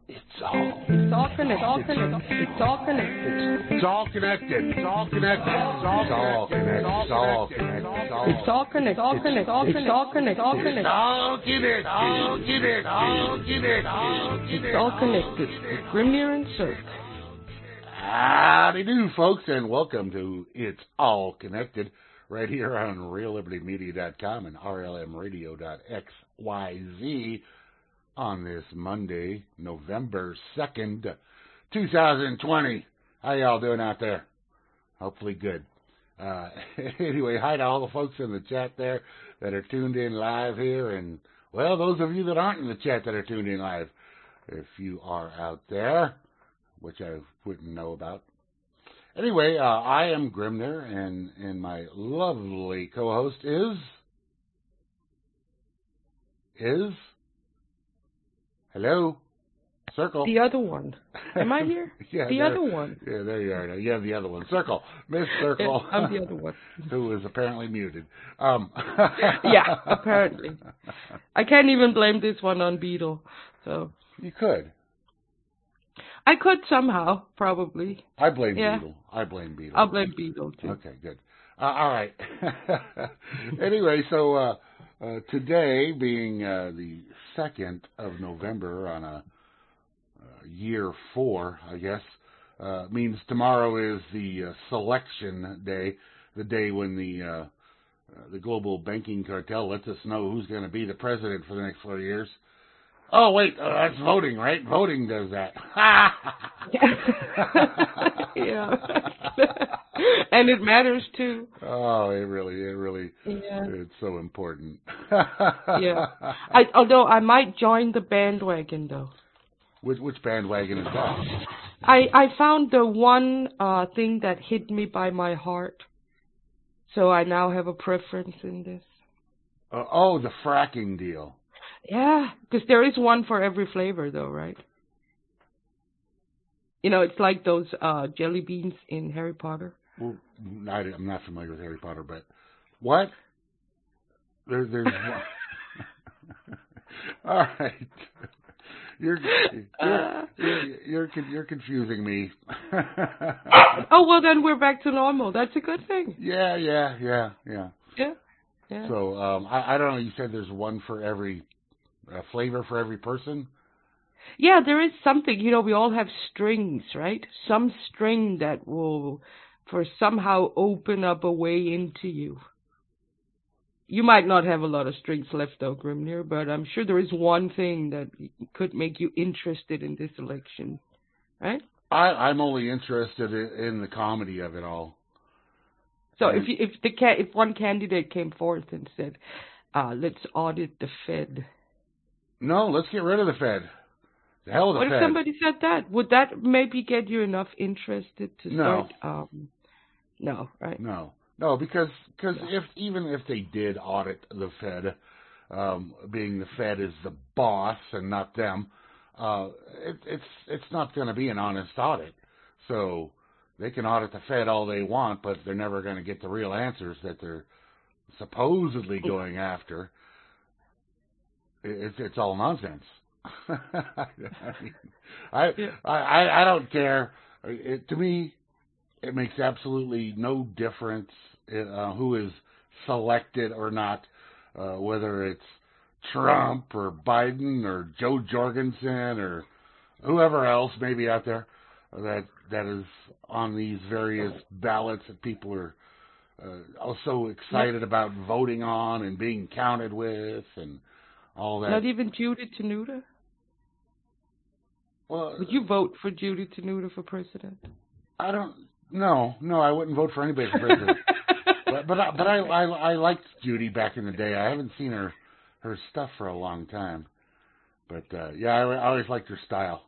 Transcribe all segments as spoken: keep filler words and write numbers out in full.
It's all, it's all connected. It's all connected. It's all connected. It's all connected. It's all connected. It's all connected. It's all connected. It's all connected. It's all connected. It's all connected. All connected. All connected. All connected. All connected. All connected. It's all connected. With Grimnir and Cirque. Howdy do, folks, and welcome to It's All Connected right here on real liberty media dot com and R L M radio dot X Y Z. On this Monday, November second, two thousand twenty. How y'all doing out there? Hopefully good. Uh, anyway, hi to all the folks in the chat there that are tuned in live here. And, well, those of you that aren't in the chat that are tuned in live, if you are out there, which I wouldn't know about. Anyway, uh, I am Grimnir, and, and my lovely co-host is... Is... Hello? Circle. The other one. Am I here? yeah, the there, other one. Yeah, there you are. You have the other one. Circle. Miss Circle. I'm the other one. Who is apparently muted. Um. yeah, apparently. I can't even blame this one on Beetle. So. You could. I could somehow, probably. I blame yeah. Beetle. I blame Beetle. I'll blame Beetle, too. Okay, good. Uh, all right. Anyway, so... Uh, Uh, today, being uh, the second of November on a uh, year four, I guess, uh, means tomorrow is the uh, selection day, the day when the uh, uh, the global banking cartel lets us know who's going to be the president for the next four years. Oh, wait, uh, that's voting, right? Voting does that. yeah. And it matters, too. Oh, it really, it really, yeah. It's so important. yeah. I, although I might join the bandwagon, though. Which, which bandwagon is that? I, I found the one uh, thing that hit me by my heart. So I now have a preference in this. Uh, oh, the fracking deal. Yeah, because there is one for every flavor, though, right? You know, it's like those uh, jelly beans in Harry Potter. Well, I, I'm not familiar with Harry Potter, but what? There, there's one. All right. You're you're, uh, you're you're you're confusing me. oh well, then we're back to normal. That's a good thing. Yeah, yeah, yeah, yeah. Yeah, yeah. So um, I I don't know. You said there's one for every uh, flavor for every person. Yeah, there is something. You know, we all have strings, right? Some string that will, for somehow open up a way into you. You might not have a lot of strings left, though, Grimnir, but I'm sure there is one thing that could make you interested in this election, right? I, I'm only interested in, in the comedy of it all. So and if you, if the ca- if one candidate came forth and said, uh, "Let's audit the Fed," no, let's get rid of the Fed. The hell of the what Fed. if somebody said that? Would that maybe get you enough interested to no. start? Um, no, right? No, no, because cause no. if even if they did audit the Fed, um, being the Fed is the boss and not them, uh, it, it's it's not going to be an honest audit. So they can audit the Fed all they want, but they're never going to get the real answers that they're supposedly going after. It's it's all nonsense. I, mean, I, yeah. I I don't care. It, to me, it makes absolutely no difference uh, who is selected or not, uh, whether it's Trump or Biden or Joe Jorgensen or whoever else may be out there that that is on these various ballots that people are uh, also excited Not, about voting on and being counted with and all that. Not even Judy Tenuta? Well, would you vote for Judy Tenuta for president? I don't. No, no, I wouldn't vote for anybody for president. but but I, but I, I I liked Judy back in the day. I haven't seen her her stuff for a long time. But uh, yeah, I, I always liked her style.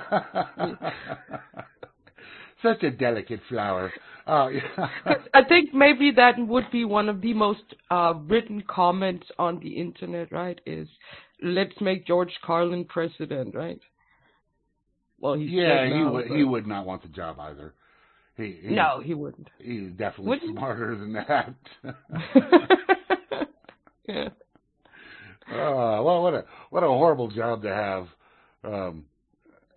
Such a delicate flower. Uh, yeah. I think maybe that would be one of the most uh, written comments on the internet, right? Is let's make George Carlin president, right? Well, he's yeah, dead he now, would but... he would not want the job either. He, he no, he wouldn't. He's definitely wouldn't smarter than that. yeah. Uh, well, what a what a horrible job to have. Um,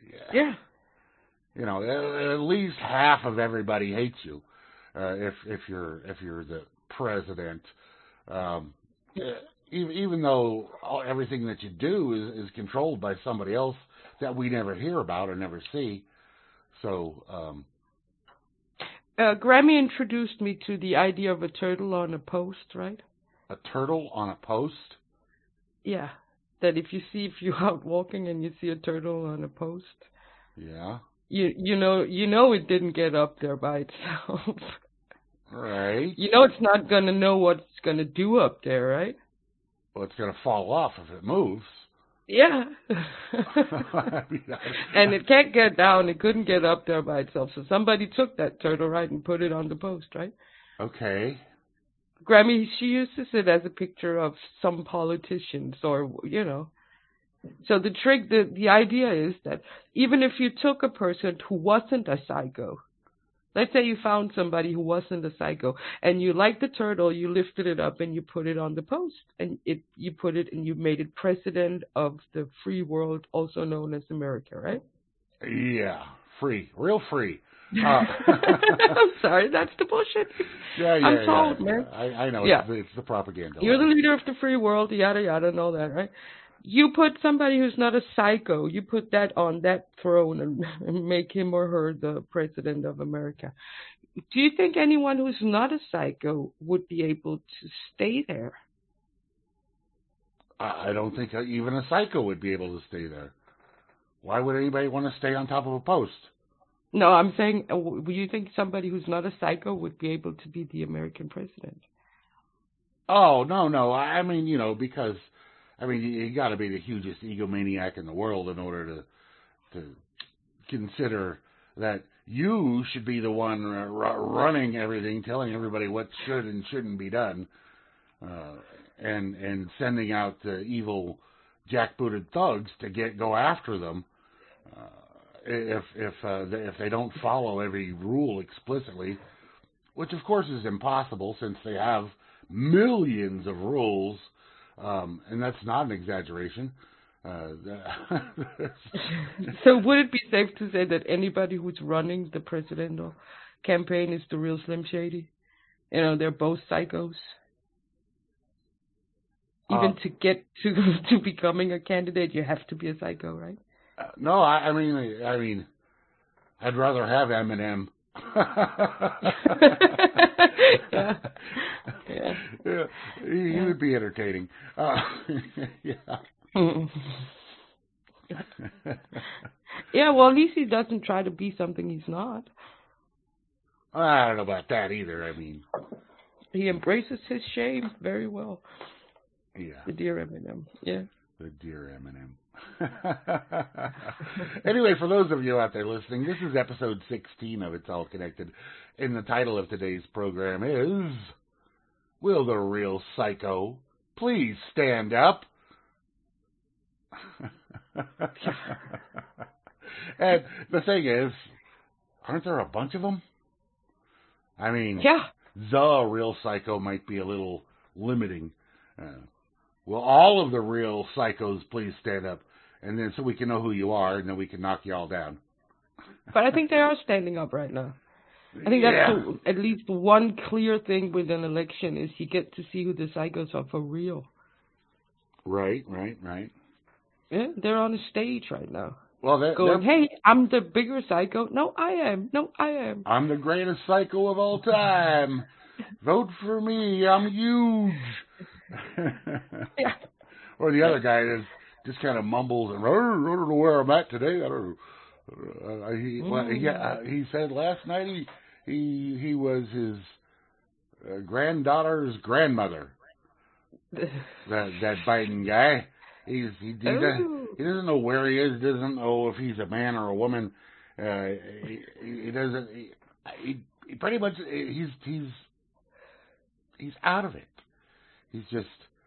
Yeah. You know, at, at least half of everybody hates you uh, if if you're if you're the president. Um, even, even though all, everything that you do is, is controlled by somebody else that we never hear about or never see. So, um, uh, Grammy introduced me to the idea of a turtle on a post, right? A turtle on a post? Yeah. That if you see, if you're out walking and you see a turtle on a post, yeah, you you know you know it didn't get up there by itself. Right. You know it's not gonna know what it's gonna do up there, right? Well, it's gonna fall off if it moves. Yeah. I mean, I... And it can't get down. It couldn't get up there by itself. So somebody took that turtle, right, and put it on the post, right? Okay. Grammy, she uses it as a picture of some politicians or, you know. So the trick, the, the idea is that even if you took a person who wasn't a psycho, let's say you found somebody who wasn't a psycho, and you liked the turtle, you lifted it up and you put it on the post, and it you put it and you made it president of the free world, also known as America, right? Yeah, free, real free. Uh, I'm sorry, that's the bullshit. Yeah, yeah, I'm told, yeah. man. I, I know. Yeah. It's, it's the propaganda. You're the leader of the free world, yada yada, and all that, right? You put somebody who's not a psycho, you put that on that throne and, and make him or her the president of America. Do you think anyone who's not a psycho would be able to stay there? I, I don't think even a psycho would be able to stay there. Why would anybody want to stay on top of a post? No, I'm saying, uh, do you think somebody who's not a psycho would be able to be the American president? Oh, no, no. I mean, you know, because, I mean, you, you got to be the hugest egomaniac in the world in order to to consider that you should be the one uh, r- running everything, telling everybody what should and shouldn't be done, uh, and and sending out the evil jackbooted thugs to get go after them. Uh, if if uh, they, if they don't follow every rule explicitly, which of course is impossible since they have millions of rules, um, and that's not an exaggeration. Uh, so would it be safe to say that anybody who's running the presidential campaign is the real Slim Shady? You know, they're both psychos. Even uh, to get to to becoming a candidate, you have to be a psycho, right? Uh, no, I, I mean, I mean, I'd rather have Eminem. yeah. Yeah. Yeah, he, he yeah. would be entertaining. Uh, yeah. Yeah, well, at least he doesn't try to be something he's not. I don't know about that either. I mean, he embraces his shame very well. Yeah. The dear Eminem. Yeah. The dear Eminem. Anyway, for those of you out there listening, this is episode sixteen of It's All Connected, and the title of today's program is, Will the Real Psycho Please Stand Up? And the thing is, aren't there a bunch of them? I mean, yeah. The real psycho might be a little limiting. Uh, will all of the real psychos please stand up? And then so we can know who you are, and then we can knock you all down. But I think they are standing up right now. I think that's yeah. the, at least one clear thing with an election is you get to see who the psychos are for real. Right, right, right. Yeah, they're on a stage right now. Well, they're, going, they're, hey, I'm the bigger psycho. No, I am. No, I am. I'm the greatest psycho of all time. Vote for me. I'm huge. Yeah. Or the other guy is just kind of mumbles and I don't know where I'm at today. I don't know. Uh, he, well, he, uh, he said last night he he he was his uh, granddaughter's grandmother. that that Biden guy. He's he he, doesn't, he doesn't know where he is. Doesn't know if he's a man or a woman. Uh, he, he doesn't. He, he, he pretty much he's he's he's out of it. He's just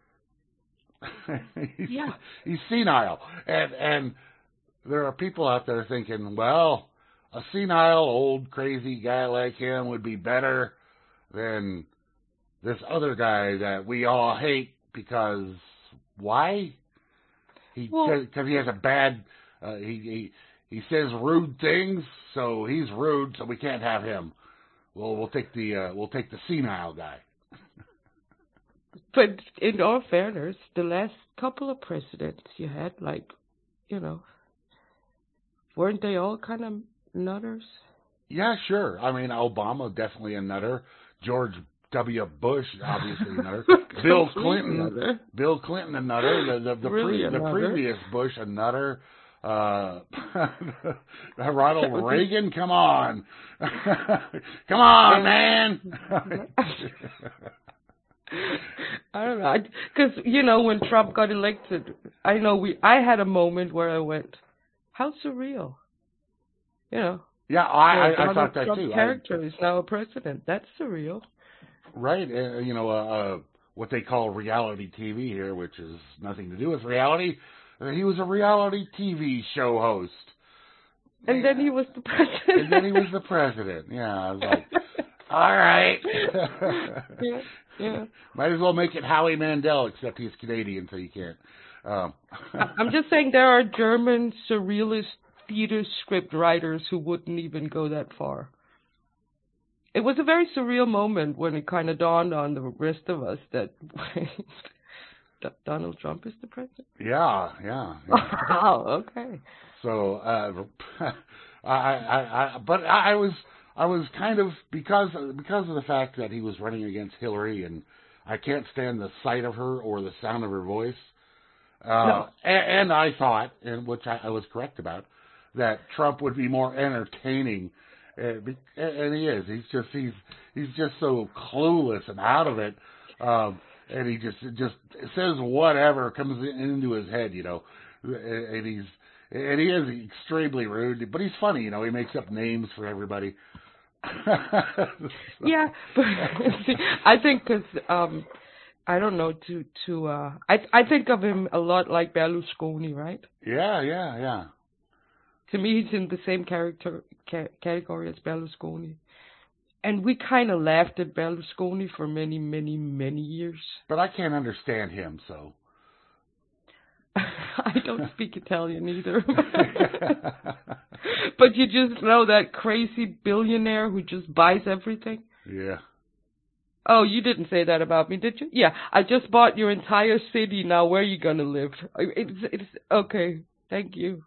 he's, yeah. He's senile, and and there are people out there thinking, well, a senile old crazy guy like him would be better than this other guy that we all hate because why? He because well, he has a bad uh, he, he he says rude things, so he's rude, so we can't have him. Well, we'll take the uh, we'll take the senile guy. But in all fairness, the last couple of presidents you had, like, you know, weren't they all kind of nutters? Yeah, sure. I mean, Obama definitely a nutter. George W. Bush, obviously a nutter. Bill Clinton, nutter. Bill Clinton a nutter. The the, the, Really pre, a the nutter. previous Bush a nutter. Uh, Ronald Reagan, come on, come on, man. I don't know, because you know when Trump got elected, I know we. I had a moment where I went, "How surreal," you know. Yeah, I, the I, I thought that Trump too. Character I, is now a president. That's surreal. Right, uh, you know, uh, uh, what they call reality T V here, which is nothing to do with reality. Uh, he was a reality T V show host. And yeah. then he was the president. And then he was the president. Yeah, I was like, all right. yeah, yeah. Might as well make it Howie Mandel, except he's Canadian, so you can't. Um. I'm just saying there are German surrealist theater script writers who wouldn't even go that far. It was a very surreal moment when it kind of dawned on the rest of us that Donald Trump is the president. Yeah, yeah. yeah. Wow, okay. So, uh, I, I, I, but I was, I was kind of because because of the fact that he was running against Hillary, and I can't stand the sight of her or the sound of her voice. Uh, no. and, and I thought, and which I, I was correct about, that Trump would be more entertaining. Uh, and he is. He's just he's he's just so clueless and out of it, um, and he just just says whatever comes into his head, you know. And he's and he is extremely rude, but he's funny, you know. He makes up names for everybody. Yeah, but I think because um, I don't know to to uh, I I think of him a lot like Berlusconi, right? Yeah, yeah, yeah. To me, he's in the same character ca- category as Berlusconi. And we kind of laughed at Berlusconi for many, many, many years. But I can't understand him, so. I don't speak Italian either. But you just know that crazy billionaire who just buys everything? Yeah. Oh, you didn't say that about me, did you? Yeah, I just bought your entire city. Now where are you going to live? It's, it's, okay, thank you.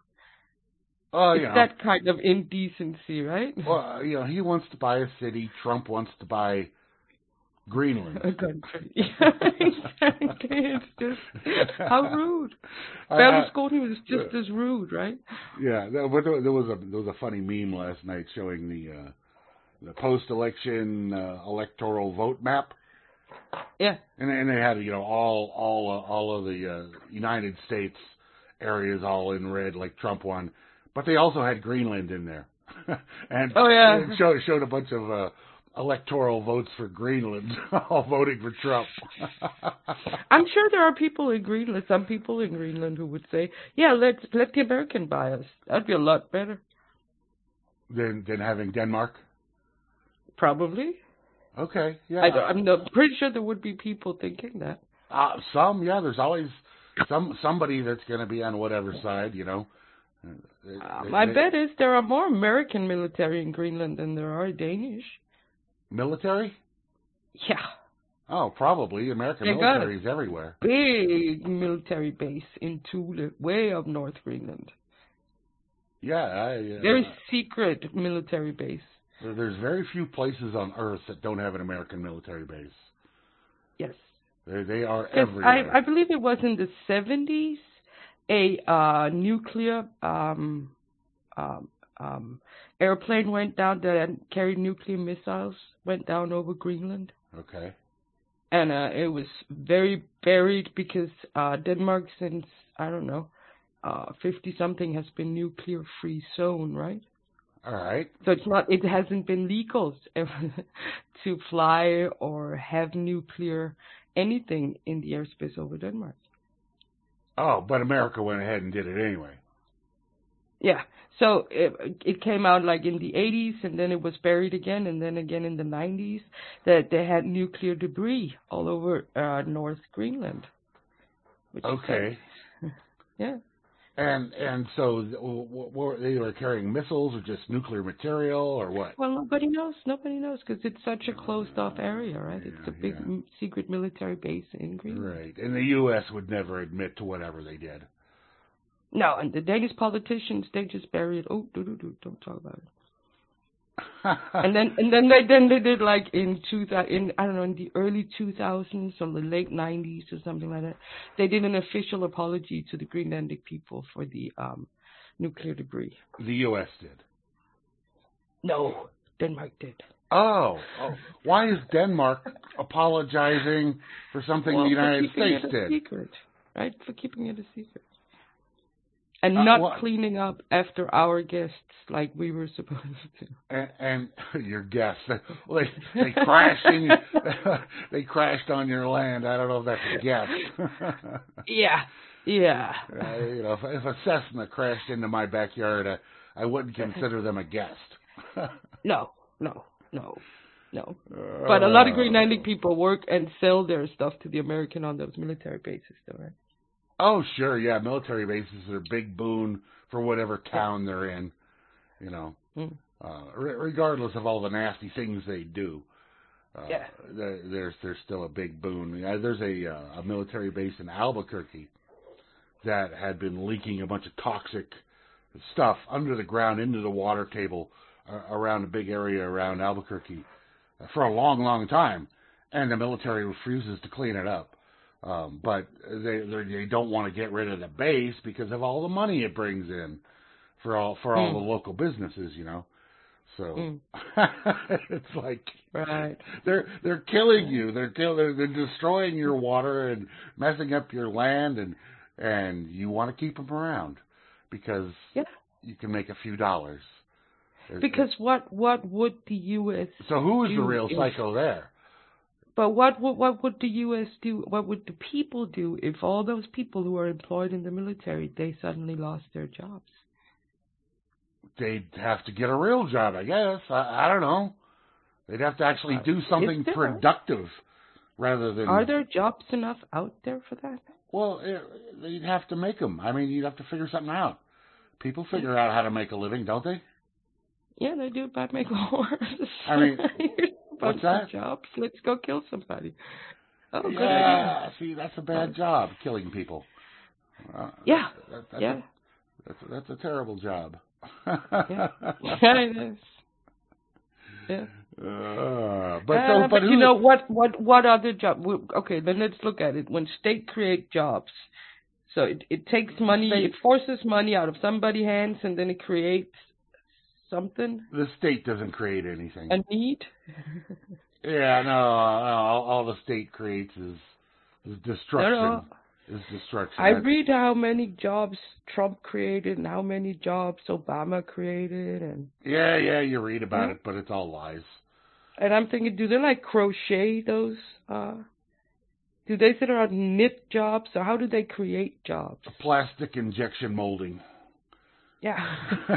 Oh, it's you know. that kind of indecency, right? Well, you know, he wants to buy a city. Trump wants to buy Greenland. A country. Yeah, exactly. It's just, how rude. Berlusconi was just uh, as rude, right? Yeah, there, there was a there was a funny meme last night showing the uh, the post-election uh, electoral vote map. Yeah. And, and they had, you know, all all uh, all of the uh, United States areas all in red, like Trump won. But they also had Greenland in there, and oh yeah, it showed showed a bunch of uh, electoral votes for Greenland, all voting for Trump. I'm sure there are people in Greenland, some people in Greenland who would say, "Yeah, let's let the American buy us. That'd be a lot better." Than than having Denmark. Probably. Okay. Yeah. I don't, I'm not, pretty sure there would be people thinking that. Uh, some, yeah. There's always some somebody that's going to be on whatever side, you know. Uh, my they, bet is there are more American military in Greenland than there are Danish. Military? Yeah. Oh, probably. American they military is everywhere. Big military base in Thule, way up North Greenland. Yeah. I, uh, very secret military base. There's very few places on Earth that don't have an American military base. Yes. They, they are everywhere. I, I believe it was in the seventies. A uh, nuclear um, um, um, airplane went down that carried nuclear missiles, went down over Greenland. Okay. And uh, it was very buried because uh, Denmark, since, I don't know, uh, fifty-something has been nuclear-free zone, right? All right. So it's not, it hasn't been legal to fly or have nuclear anything in the airspace over Denmark. Oh, but America went ahead and did it anyway. Yeah. So it, it came out like in the eighties, and then it was buried again, and then again in the nineties, that they had nuclear debris all over uh, North Greenland. Which okay. Is, yeah. And and so w- w- they were carrying missiles or just nuclear material or what? Well, nobody knows. Nobody knows because it's such a closed-off area, right? Yeah, It's a big yeah. m- secret military base in Greenland. Right. And the U S would never admit to whatever they did. No, and the Danish politicians, they just bury it. Oh, do do do, don't talk about it. and then and then they then they did like in two thousand, in I don't know, in the early two thousands or the late nineties or something like that. They did an official apology to the Greenlandic people for the um, nuclear debris. The U S did. No, Denmark did. Oh, oh. Why is Denmark apologizing for something well, the United for keeping States it a did? Secret, right? For keeping it a secret. And Uh, not what? cleaning up after our guests like we were supposed to. And, and your guests, well, they, they crashed in. They crashed on your land. I don't know if that's a guest. yeah, yeah. Uh, you know, if, if a Cessna crashed into my backyard, I, I wouldn't consider them a guest. no, no, no, no. But a lot of Greenlandic people work and sell their stuff to the American on those military bases, though, right? Oh, sure, yeah. Military bases are a big boon for whatever town they're in, you know, mm. uh, re- regardless of all the nasty things they do. Uh, yeah. there, there's there's still a big boon. Yeah, there's a uh, a military base in Albuquerque that had been leaking a bunch of toxic stuff under the ground into the water table uh, around a big area around Albuquerque for a long, long time, and the military refuses to clean it up. Um, but they they don't want to get rid of the base because of all the money it brings in for all for all mm. the local businesses, you know. So mm. it's like right. they're they're killing you. They're kill they're, they're destroying your water and messing up your land, and and you want to keep them around because yeah. you can make a few dollars. Because what what would the U S So who is do the real if, psycho there? But what would what would the U S do? What would the people do if all those people who are employed in the military, they suddenly lost their jobs? They'd have to get a real job, I guess. I, I don't know. They'd have to actually do something there, productive rather than... Are there jobs enough out there for that? Well, it, you'd have to make them. I mean, you'd have to figure something out. People figure out how to make a living, don't they? Yeah, they do by making wars. I mean, what's that? Jobs. Let's go kill somebody. Oh, good yeah, idea. see, that's a bad job, killing people. Uh, yeah, that, that's yeah. A, that's, a, that's a terrible job. yeah. yeah, it is. Yeah. Uh, but, uh, so, but, but you who, know what? What? What other job? Okay, then let's look at it. When state create jobs, so it, it takes money, state, it forces money out of somebody's hands, and then it creates something. The state doesn't create anything. A need. yeah, no. All, all the state creates is, is destruction. No, no. Is destruction. I That's, read how many jobs Trump created and how many jobs Obama created, and yeah, yeah, you read about yeah. it, but it's all lies. And I'm thinking, do they like crochet those? Uh, do they sit around knit jobs, or how do they create jobs? Plastic injection molding. Yeah.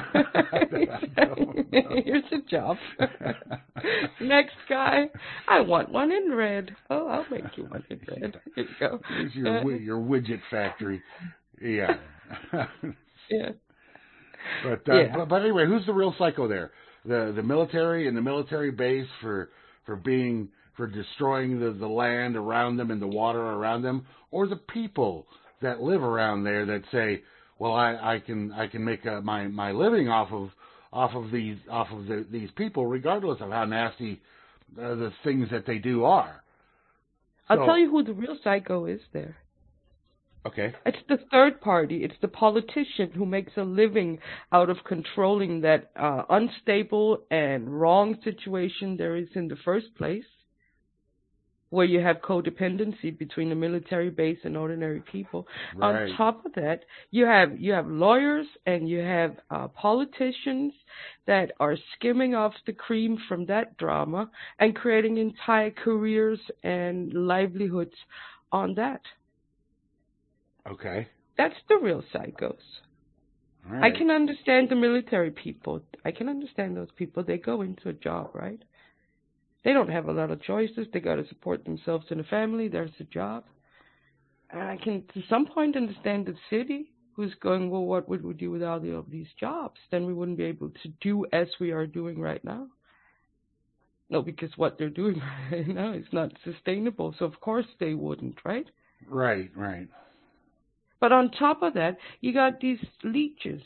Here's a job. Next guy, I want one in red. Oh, I'll make you one in red. Here you go. Here's your uh, your widget factory. Yeah. yeah. But, uh, yeah. but but anyway, who's the real psycho there? The the military and the military base for for being for destroying the, the land around them and the water around them, or the people that live around there that say, well, I, I can I can make a, my my living off of off of these off of the, these people, regardless of how nasty uh, the things that they do are. I'll so, tell you who the real psycho is there. Okay. It's the third party. It's the politician who makes a living out of controlling that uh, unstable and wrong situation there is in the first place, where you have codependency between the military base and ordinary people. Right. On top of that, you have you have lawyers and you have uh, politicians that are skimming off the cream from that drama and creating entire careers and livelihoods on that. Okay. That's the real psychos. All right. I can understand the military people. I can understand those people. They go into a job, right? They don't have a lot of choices. They got to support themselves and a family. There's a job. And I can, to some point, understand the city. who's going, well, what would we do without all these jobs? Then we wouldn't be able to do as we are doing right now. No, because what they're doing right now is not sustainable. So, of course, they wouldn't, right? Right, right. But on top of that, you got these leeches.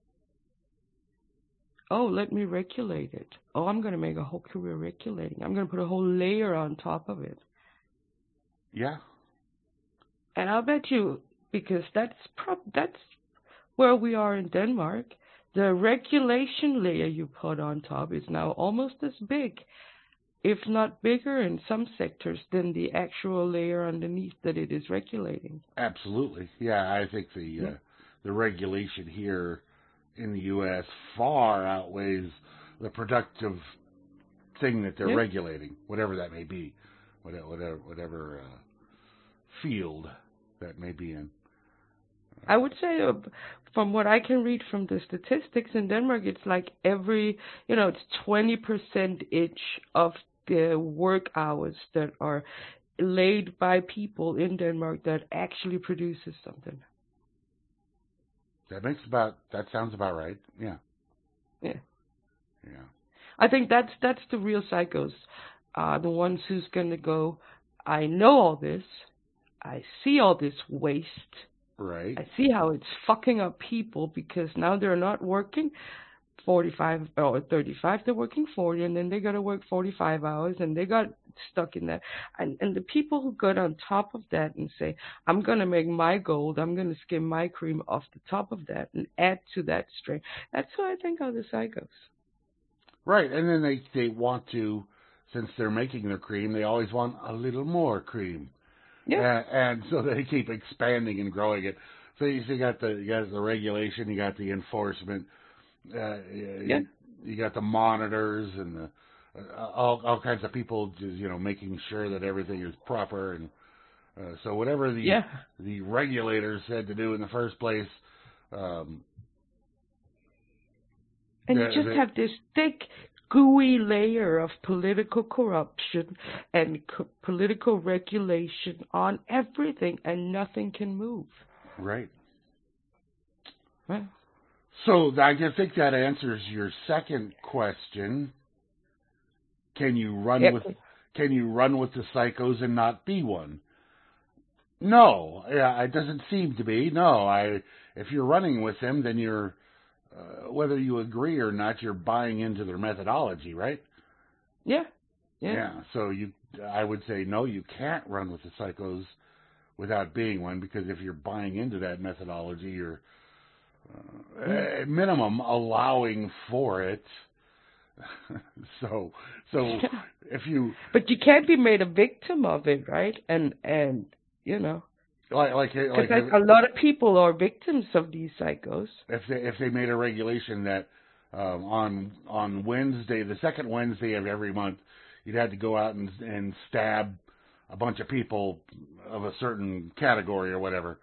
Oh, let me regulate it. Oh, I'm going to make a whole career regulating. I'm going to put a whole layer on top of it. Yeah. And I'll bet you, because that's prob- that's where we are in Denmark, the regulation layer you put on top is now almost as big, if not bigger in some sectors, than the actual layer underneath that it is regulating. Absolutely. Yeah, I think the Yeah. uh, the regulation here in the U S far outweighs the productive thing that they're Yeah. regulating, whatever that may be, whatever whatever, whatever uh, field that may be in. I would say, uh, from what I can read from the statistics in Denmark, it's like every, you know, it's twenty percent each of the work hours that are laid by people in Denmark that actually produces something. That makes about, that sounds about right. Yeah. Yeah. Yeah. I think that's that's the real psychos, uh, the ones who's gonna go, I know all this, I see all this waste, Right. I see how it's fucking up people because now they're not working forty-five or thirty-five, they're working forty, and then they got to work forty-five hours, and they got stuck in that. And and the people who got on top of that and say, I'm going to make my gold, I'm going to skim my cream off the top of that and add to that string, that's who I think are the psychos. Right, and then they, they want to, since they're making their cream, they always want a little more cream. Yeah. And, and so they keep expanding and growing it. So you, so you got the you got the regulation, you got the enforcement, uh, you, Yeah. you got the monitors and the uh, all all kinds of people just, you know, making sure that everything is proper. And uh, so whatever the Yeah. the regulators said to do in the first place. Um, And you the, just the, have this thick, gooey layer of political corruption and co- political regulation on everything, and nothing can move. right. Right? So I just think that answers your second question. Can you run Yep. with can you run with the psychos and not be one? No, yeah, it doesn't seem to be. No, I if you're running with them, then you're uh, whether you agree or not, you're buying into their methodology, right? Yeah. Yeah. Yeah. So you, I would say no, you can't run with the psychos without being one, because if you're buying into that methodology, you're uh, Mm. at minimum allowing for it. so, so if you, But you can't be made a victim of it, right? And and you know, like, like, because like, a lot of people are victims of these psychos. if they if they made a regulation that um, on on Wednesday, the second Wednesday of every month, you'd have to go out and and stab a bunch of people of a certain category or whatever.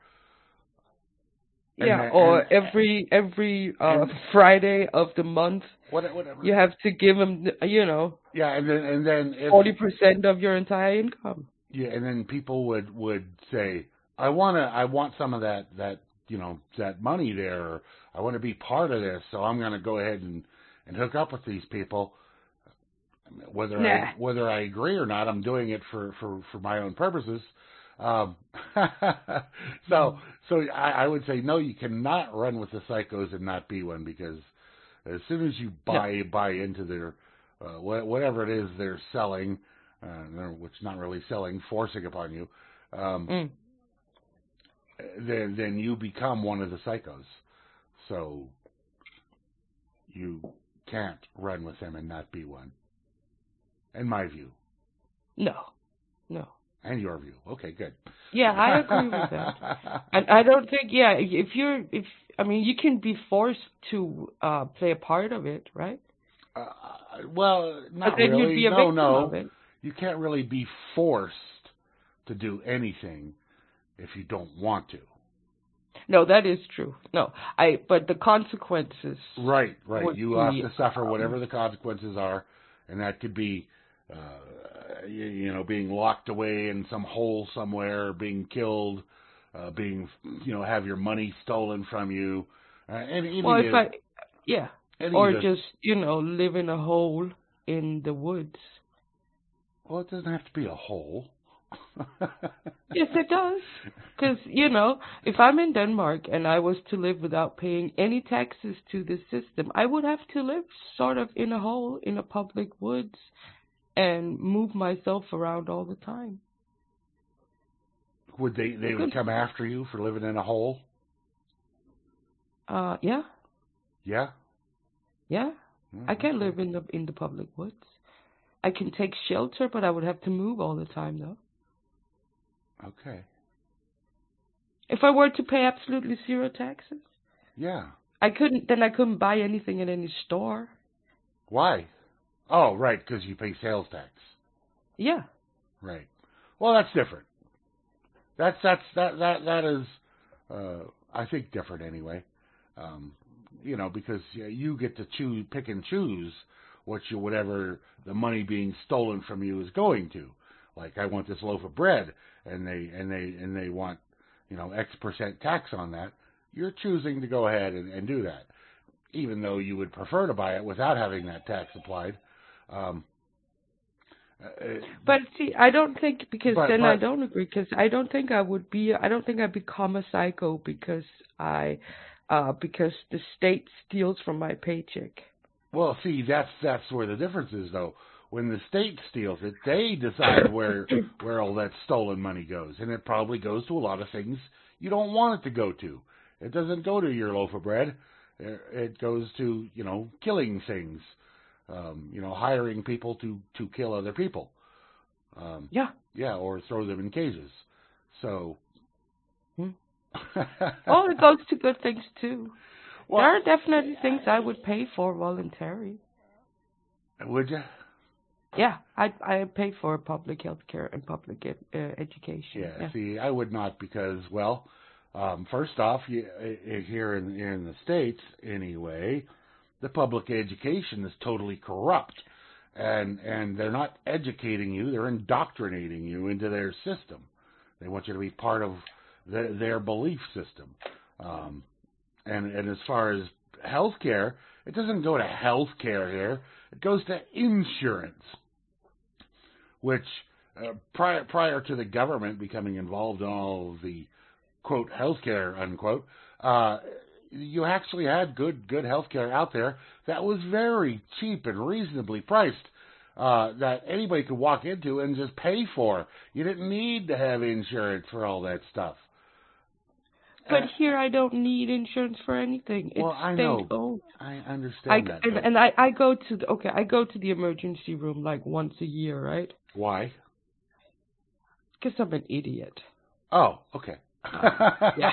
Yeah, And, or and, every every uh, and, Friday of the month, whatever. you have to give them, you know, Yeah, and then and then if forty percent of your entire income. yeah, and then people would would say, I wanna I want some of that that you know that money there, or I want to be part of this, so I'm gonna go ahead and and hook up with these people. Whether Nah. I whether I agree or not, I'm doing it for for for my own purposes. Um, so so I, I would say no, you cannot run with the psychos and not be one, because as soon as you buy Yeah. buy into their uh, whatever it is they're selling, uh, which not really selling, forcing upon you, um, Mm. then then you become one of the psychos. So you can't run with them and not be one, in my view. No, no. And your view. Okay, good. Yeah, I agree with that. And I don't think, yeah, if you're, if I mean, you can be forced to uh, play a part of it, right? Uh, well, not But then really. you'd be a no, victim no. of it. You can't really be forced to do anything if you don't want to. No, that is true. No, I. But the consequences. Right, right. would You be, have to suffer um, whatever the consequences are, and that could be, uh, you, you know, being locked away in some hole somewhere, being killed, uh, being, you know, have your money stolen from you. Uh, and any Well, if of, I, yeah, any or of the, just, you know, live in a hole in the woods. well, it doesn't have to be a hole. Yes, it does. Because, you know, if I'm in Denmark and I was to live without paying any taxes to the system, I would have to live sort of in a hole in a public woods and move myself around all the time. Would they, they would come after you for living in a hole? Uh, yeah. Yeah? Yeah. Mm, I can't okay. live in the in the public woods. I can take shelter, but I would have to move all the time, though. Okay. If I were to pay absolutely zero taxes, Yeah. I couldn't. Then I couldn't buy anything in any store. Why? Oh, right, because you pay sales tax. Yeah. Right. Well, that's different. That's that's that that that is, uh, I think, different anyway. Um, you know, because you get to choose, pick and choose what you whatever the money being stolen from you is going to. Like, I want this loaf of bread, and they and they and they want, you know, X percent tax on that. You're choosing to go ahead and, and do that, even though you would prefer to buy it without having that tax applied. Um, uh, But see, I don't think because but, then but, I don't agree because I don't think I would be. I don't think I'd become a psycho because I, uh, because the state steals from my paycheck. Well, see, that's that's where the difference is, though. When the state steals it, they decide where where all that stolen money goes, and it probably goes to a lot of things you don't want it to go to. It doesn't go to your loaf of bread. It goes to, you know, killing things, um, you know, hiring people to, to kill other people. Um, Yeah. Yeah, or throw them in cages. So. Hmm. Oh, it goes to good things too. Well, there are definitely things I would pay for voluntary. Would you? Yeah, I I pay for public health care and public ed, uh, education. Yeah, Yeah. see, I would not because, well, um, first off, you, uh, here in, in the States, anyway, the public education is totally corrupt. And and they're not educating you, they're indoctrinating you into their system. They want you to be part of the, their belief system. Um, and, and as far as healthcare, it doesn't go to healthcare here, it goes to insurance, which uh, prior, prior to the government becoming involved in all of the, quote, healthcare, unquote, uh, you actually had good good healthcare out there that was very cheap and reasonably priced, uh, that anybody could walk into and just pay for. You didn't need to have insurance for all that stuff. But uh, here I don't need insurance for anything. It's well, I state know. owned. I I, understand that. and, and I, I go to the, okay, I go to the emergency room like once a year, right? Why? Because I'm an idiot. Oh, okay. Yeah.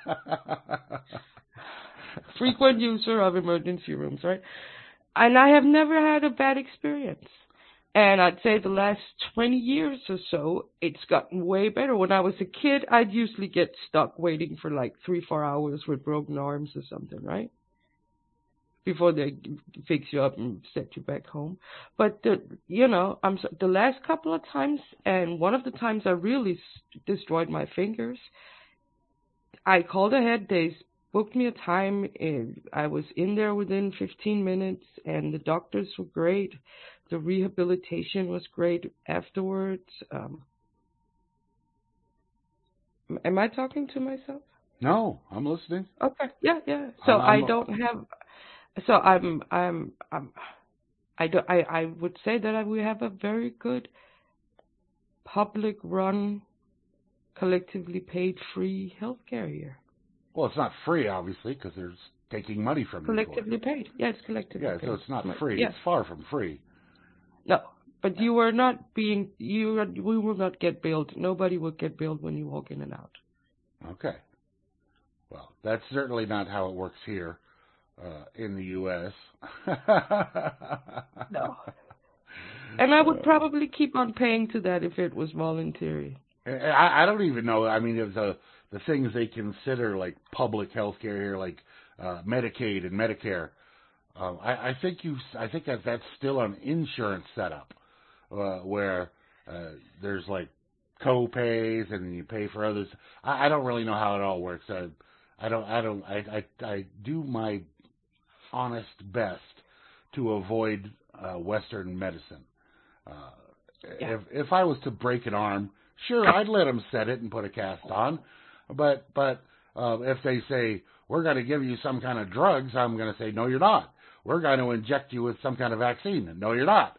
Frequent user of emergency rooms, right? And I have never had a bad experience. And I'd say the last twenty years or so, it's gotten way better. When I was a kid, I'd usually get stuck waiting for like three, four hours with broken arms or something, right? Before they fix you up and set you back home. But, the, you know, I'm so, the last couple of times, and one of the times I really s- destroyed my fingers, I called ahead. They booked me a time, and I was in there within fifteen minutes, and the doctors were great. The rehabilitation was great afterwards. Um, am I talking to myself? No, I'm listening. Okay, yeah, yeah. So I'm, I'm, I don't have. So I'm, I'm, I'm. I do. I, I would say that I, we have a very good public-run, collectively paid free healthcare here. Well, it's not free, obviously, because there's taking money from you for it. Collectively paid. Yeah, it's collectively Yeah, paid. so it's not My- free. Yeah. It's far from free. No, but you are not being. You are, we will not get billed. Nobody will get billed when you walk in and out. Okay. Well, that's certainly not how it works here uh, in the U S No. And I would probably keep on paying to that if it was voluntary. I, I don't even know. I mean, the the things they consider like public health care here, like uh, Medicaid and Medicare. Um, I, I think you. I think that that's still an insurance setup uh, where uh, there's like co-pays and you pay for others. I, I don't really know how it all works. I, I don't. I don't. I, I, I do my honest best to avoid uh, Western medicine. Uh, Yeah. If if I was to break an arm, sure, I'd let them set it and put a cast on. But but uh, if they say we're going to give you some kind of drugs, I'm going to say no, you're not. We're going to inject you with some kind of vaccine. No, you're not.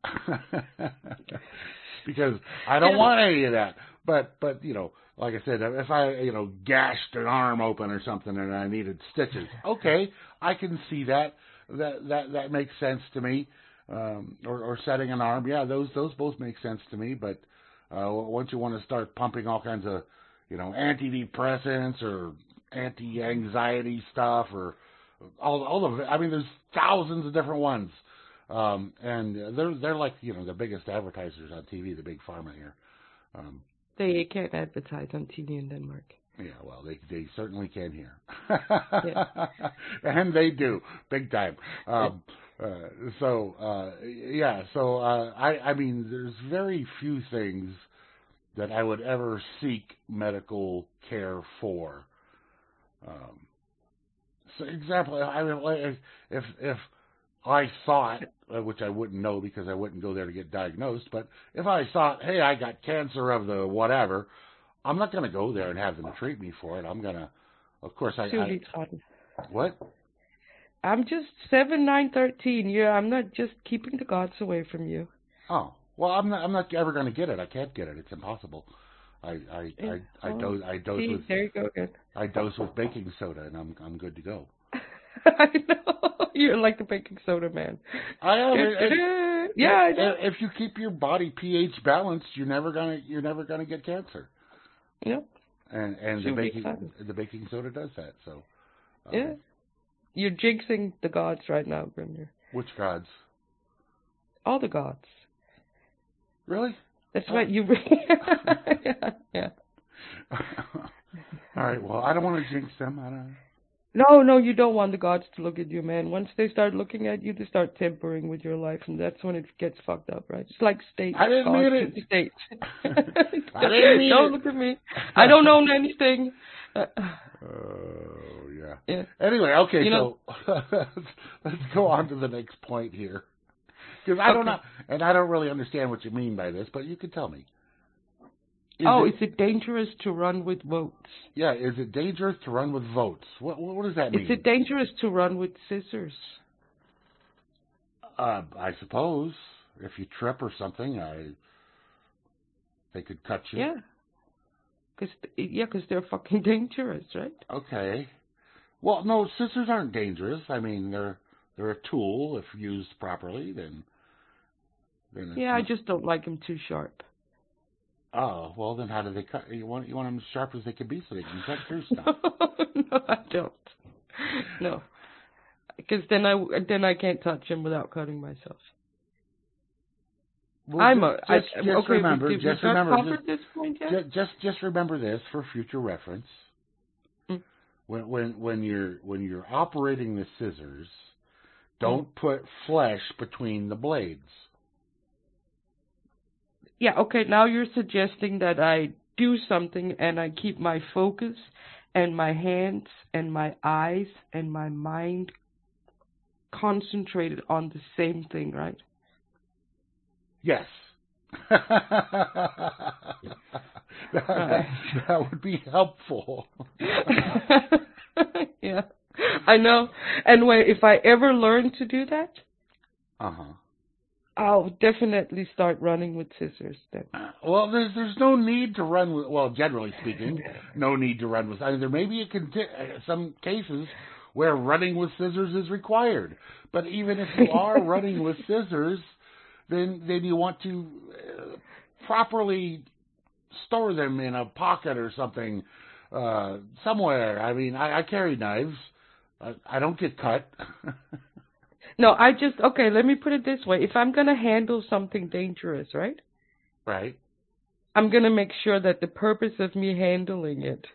Because I don't want any of that. But but you know, like I said, if I you know gashed an arm open or something and I needed stitches, okay, I can see that. That that that makes sense to me. Um, or, or setting an arm, yeah, those those both make sense to me. But uh, once you want to start pumping all kinds of, you know, antidepressants or anti-anxiety stuff, or all all of it, I mean, there's thousands of different ones, um, and they're they're like you know the biggest advertisers on T V, the big pharma here. Um, They can't advertise on T V in Denmark. Yeah, well, they they certainly can here, Yeah. and they do big time. Um, uh, so uh, yeah, so uh, I I mean, there's very few things that I would ever seek medical care for. Um, so example, I mean, like, if if I thought, which I wouldn't know because I wouldn't go there to get diagnosed, but if I thought, hey, I got cancer of the whatever. I'm not going to go there and have them treat me for it. I'm going to, of course, I, I... What? I'm just seven, nine, thirteen. Yeah, I'm not just keeping the gods away from you. Oh, well, I'm not. I'm not ever going to get it. I can't get it. It's impossible. I, I, I, I oh, dose. I dose see, with. There you go again. I dose with baking soda, and I'm, I'm good to go. I know you're like the baking soda man. I am. It, it, yeah, I know. If you keep your body pH balanced, you're never gonna. You're never gonna get cancer. Yep. And and the baking the baking soda does that. So um, yeah, you're jinxing the gods right now, Grimner. Which gods? All the gods. Really? That's oh. right. You. yeah. yeah. All right. Well, I don't want to jinx them. I don't. No, no, you don't want the gods to look at you, man. Once they start looking at you, they start tampering with your life, and that's when it gets fucked up, right? It's like state. I didn't mean it. State. I didn't mean don't it. look at me. I don't own anything. Oh, uh, yeah. yeah. Anyway, okay, you so let's go on to the next point here. Because I don't okay. know, and I don't really understand what you mean by this, but you can tell me. Is oh, it, is it dangerous to run with votes? Yeah, is it dangerous to run with votes? What what, what does that mean? Is it dangerous to run with scissors? Uh, I suppose. If you trip or something, I they could cut you. Yeah. Cause, yeah, because they're fucking dangerous, right? Okay. Well, no, scissors aren't dangerous. I mean, they're they're a tool. If used properly, then... then yeah, I just don't like them too sharp. Oh, well, then how do they cut? You want, you want them as sharp as they can be so they can cut through stuff. No, I don't. No. Because then I, then I can't touch them without cutting myself. Well, I'm just, a, just, I, just okay, remember, did just we remember, cover just, this point yet? just, just, just remember this for future reference. Mm. When, when, when you're, when you're operating the scissors, don't mm. put flesh between the blades. Yeah, okay, now you're suggesting that I do something and I keep my focus and my hands and my eyes and my mind concentrated on the same thing, right? Yes. that, right. that, that would be helpful. Yeah, I know. And when, if I ever learn to do that, uh-huh. I'll definitely start running with scissors then. Well, there's there's no need to run with, well, generally speaking, no need to run with, I mean, there may be a conti- some cases where running with scissors is required. But even if you are running with scissors, then then you want to uh, properly store them in a pocket or something, uh, somewhere. I mean, I, I carry knives. I, I don't get cut. No, I just, okay, let me put it this way. If I'm going to handle something dangerous, right? Right. I'm going to make sure that the purpose of me handling it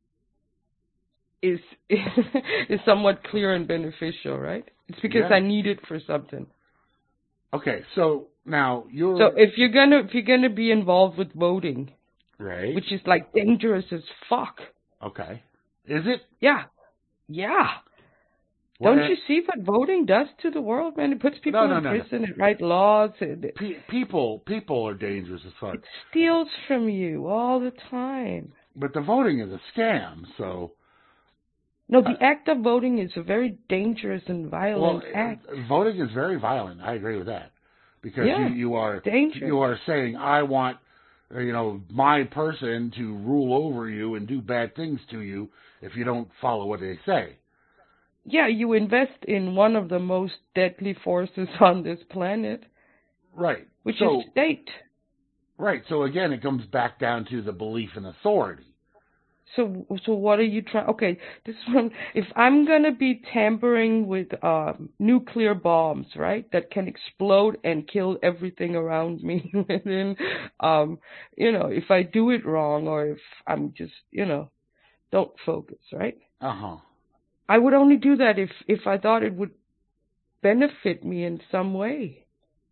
is is somewhat clear and beneficial, right? It's because yeah. I need it for something. Okay, so now you're... So if you're going to if you're going to be involved with voting, Right. which is like dangerous as fuck. Okay. Is it? Yeah. Yeah. Well, Don't you see what voting does to the world, man? It puts people no, no, in no, no. prison, it writes laws, it, Pe- people, people are dangerous as fuck. it steals from you all the time. But the voting is a scam, so. No, the uh, act of voting is a very dangerous and violent well, act. Voting is very violent. I agree with that, because yeah, you, you are dangerous. you are saying, I want, you know, my person to rule over you and do bad things to you if you don't follow what they say. Yeah, you invest in one of the most deadly forces on this planet. Right. Which so, is state. Right. So again, it comes back down to the belief in authority. So, so what are you trying? Okay, this one. If I'm gonna be tampering with um, nuclear bombs, right, that can explode and kill everything around me, within, um, you know, if I do it wrong, or if I'm just, you know, don't focus, right? Uh huh. I would only do that if if I thought it would benefit me in some way.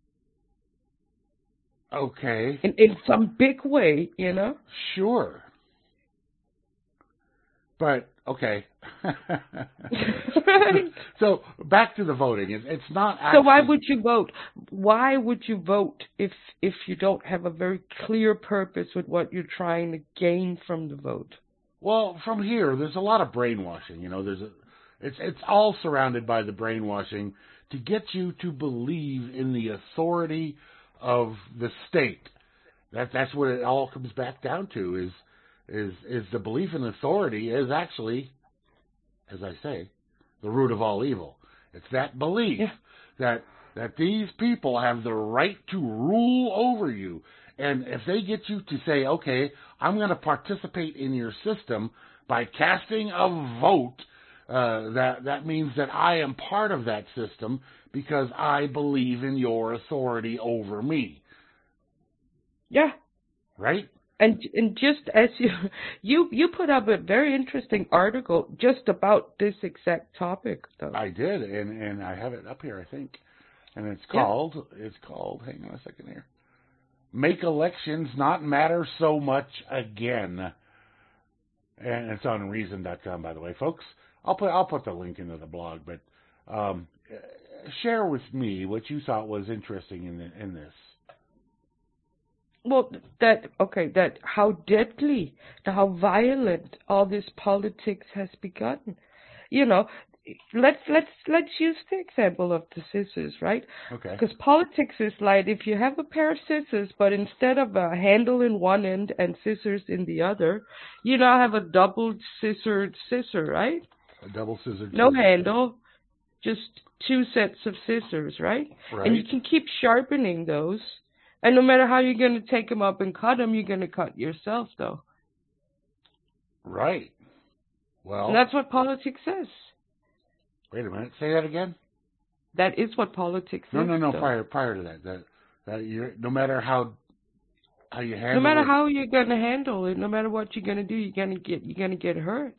Okay. In in some big way, you know. Sure. But, okay. Right. So, back to the voting. It's not actually... So why would you vote? Why would you vote if if you don't have a very clear purpose with what you're trying to gain from the vote? Well, from here, there's a lot of brainwashing. You know, there's a, it's it's all surrounded by the brainwashing to get you to believe in the authority of the state. That that's what it all comes back down to, is is is the belief in authority is actually, as I say, the root of all evil. It's that belief yeah. that that these people have the right to rule over you. And if they get you to say, okay, I'm going to participate in your system by casting a vote, uh, that that means that I am part of that system because I believe in your authority over me. Yeah. Right? And and just as you you you put up a very interesting article just about this exact topic, though. I did, and and I have it up here, I think, and it's called yeah. it's called. Hang on a second here. Make elections not matter so much again, and it's on reason dot com, by the way, folks. I'll put I'll put the link into the blog, but um, share with me what you thought was interesting in the, in this. Well, that, okay, that how deadly, how violent all this politics has begotten. You know, let's, let's, let's use the example of the scissors, right? Okay. Because politics is like, if you have a pair of scissors, but instead of a handle in one end and scissors in the other, you now have a double scissored scissor, right? A double scissored No scissor. handle, just two sets of scissors, right? Right. And you can keep sharpening those. And no matter how you're going to take them up and cut them, you're going to cut yourself, though. Right. Well. And that's what politics says. Wait a minute. Say that again. That is what politics no, is. No, no, no. Though. Prior, prior to that, that, that you're, no matter how, how you handle. No matter it, how you're going to handle it, no matter what you're going to do, you're going to get, you're going to get hurt.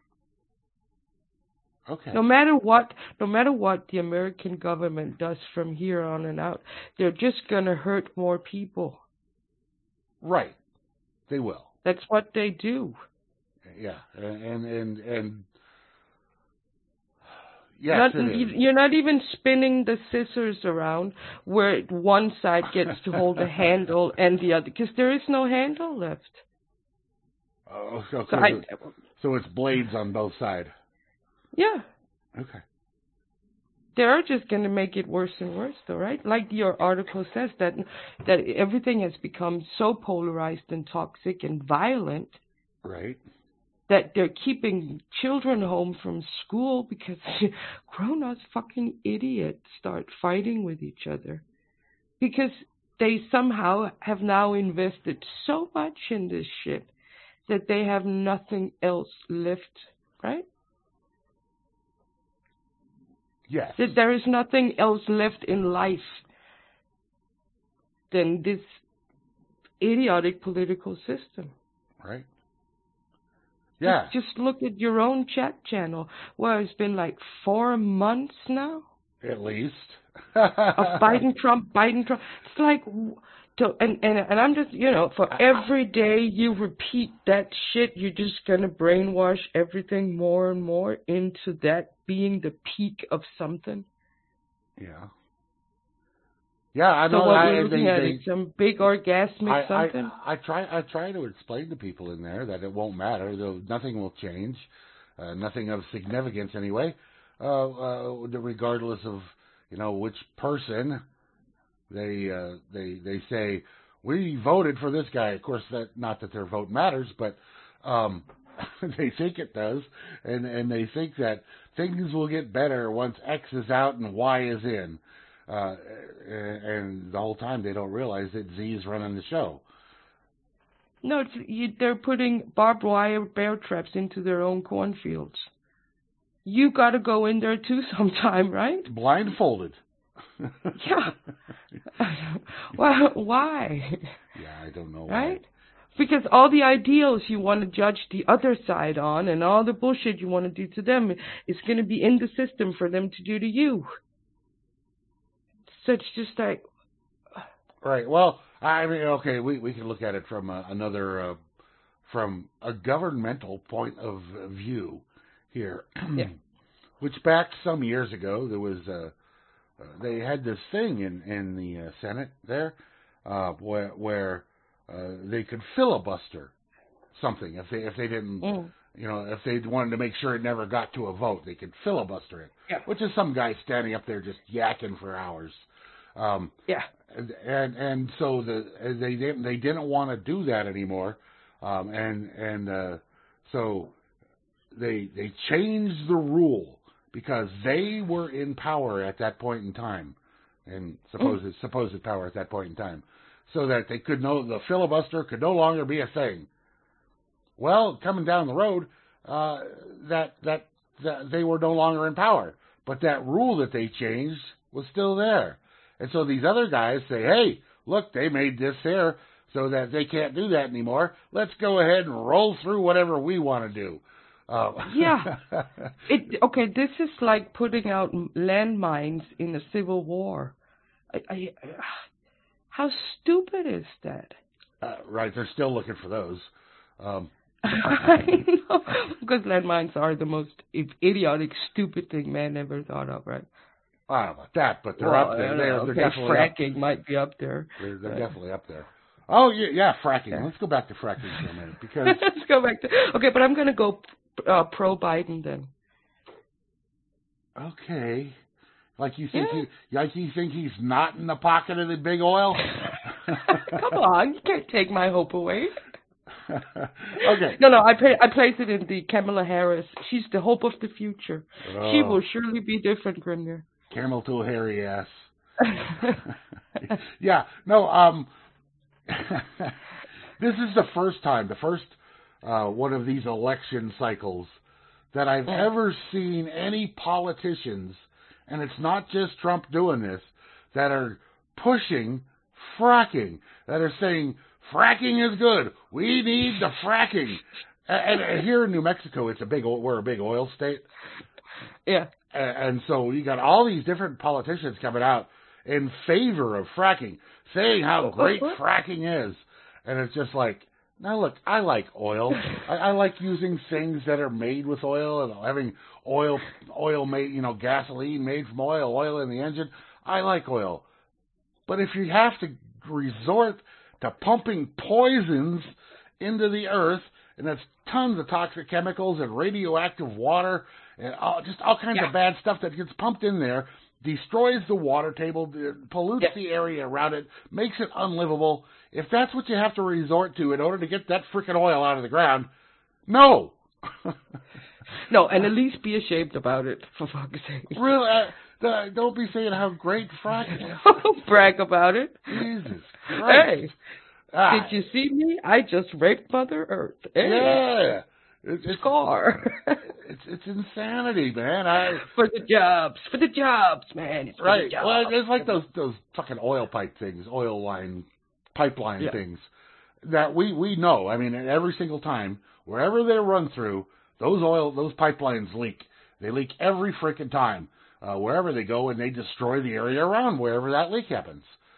Okay. No matter what, no matter what the American government does from here on and out, they're just going to hurt more people. Right. They will. That's what they do. Yeah, and and and yes, not, it is. You're not even spinning the scissors around where one side gets to hold the handle and the other, because there is no handle left. Oh, so, so, I, so it's blades on both sides. Yeah. Okay. They're just going to make it worse and worse, though, right? Like your article says, that that everything has become so polarized and toxic and violent. Right. That they're keeping children home from school because grown-ass fucking idiots start fighting with each other. Because they somehow have now invested so much in this shit that they have nothing else left, right? Yes. That there is nothing else left in life than this idiotic political system. Right. Yeah. Just, just look at your own chat channel. Well, it's been like four months now. At least. of Biden, Trump, Biden, Trump. It's like, to, and, and, and I'm just, you know, for every day you repeat that shit, you're just going to brainwash everything more and more into that being the peak of something. Yeah. Yeah, I know. So what I, we're looking they, at they, is some big orgasmic I, something? I, I try I try to explain to people in there that it won't matter. Though nothing will change. Uh, nothing of significance anyway, uh, uh, regardless of, you know, which person they uh, they they say, we voted for this guy. Of course, that not that their vote matters, but um, they think it does, and, and they think that things will get better once X is out and Y is in. Uh, and the whole time they don't realize that Z is running the show. No, it's, you, they're putting barbed wire bear traps into their own cornfields. You got to go in there too sometime, right? Blindfolded. Yeah. Well, why? Yeah, I don't know. Right? Why. Because all the ideals you want to judge the other side on and all the bullshit you want to do to them is going to be in the system for them to do to you. So it's just like... Right. Well, I mean, okay, we, we can look at it from uh, another, uh, from a governmental point of view here. Yeah. Which back some years ago, there was, uh, uh, they had this thing in, in the uh, Senate there, uh, where, where uh, they could filibuster something if they, if they didn't, mm. you know, if they wanted to make sure it never got to a vote, they could filibuster it. Yeah. Which is some guy standing up there just yakking for hours. Um, yeah. And and so the they didn't they didn't want to do that anymore, um, and and uh, so they they changed the rule because they were in power at that point in time, and supposed mm. supposed power at that point in time, so that they could no the filibuster could no longer be a thing. Well, coming down the road, uh, that that that they were no longer in power, but that rule that they changed was still there. And so these other guys say, hey, look, they made this here so that they can't do that anymore. Let's go ahead and roll through whatever we want to do. Uh, yeah. It, okay, this is like putting out landmines in a civil war. I, I, how stupid is that? Uh, right, they're still looking for those. Um, I know, because landmines are the most idiotic, stupid thing man ever thought of, right? I don't know about that, but they're well, up there. They're, okay, they're definitely fracking up. might be up there. They're, they're definitely up there. Oh, yeah, yeah fracking. Yeah. Let's go back to fracking for a minute. Because Let's go back to... Okay, but I'm going to go uh, pro-Biden then. Okay. Like you think yeah. he, like you think he's not in the pocket of the big oil? Come on, you can't take my hope away. Okay. No, no, I pay, I place it in the Kamala Harris. She's the hope of the future. Oh. She will surely be different, Grimner. Camel to a hairy ass. Yeah, no, um, this is the first time, the first uh, one of these election cycles that I've yeah. ever seen any politicians, and it's not just Trump doing this, that are pushing fracking, that are saying, fracking is good. We need the fracking. And, and here in New Mexico, it's a big, we're a big oil state. Yeah. And so you got all these different politicians coming out in favor of fracking, saying how great fracking is. And it's just like, now look, I like oil. I, I like using things that are made with oil and having oil, oil made, you know, gasoline made from oil, oil in the engine. I like oil. But if you have to resort to pumping poisons into the earth, and that's tons of toxic chemicals and radioactive water, and all, just all kinds yeah. of bad stuff that gets pumped in there, destroys the water table, pollutes yeah. the area around it, makes it unlivable. If that's what you have to resort to in order to get that freaking oil out of the ground, no. No, and at least be ashamed about it, for fuck's sake. Really? Uh, don't be saying how great fracking is. Brag about it. Jesus Christ. Hey, ah. Did you see me? I just raped Mother Earth. Hey. Yeah. It's, it's, Score. it's it's insanity, man. I For the jobs. For the jobs, man. It's for right. the jobs. Well, it's like those those fucking oil pipe things, oil line, pipeline yeah. things that we, we know. I mean, every single time, wherever they run through, those oil, those pipelines leak. They leak every freaking time. Uh, wherever they go, and they destroy the area around wherever that leak happens.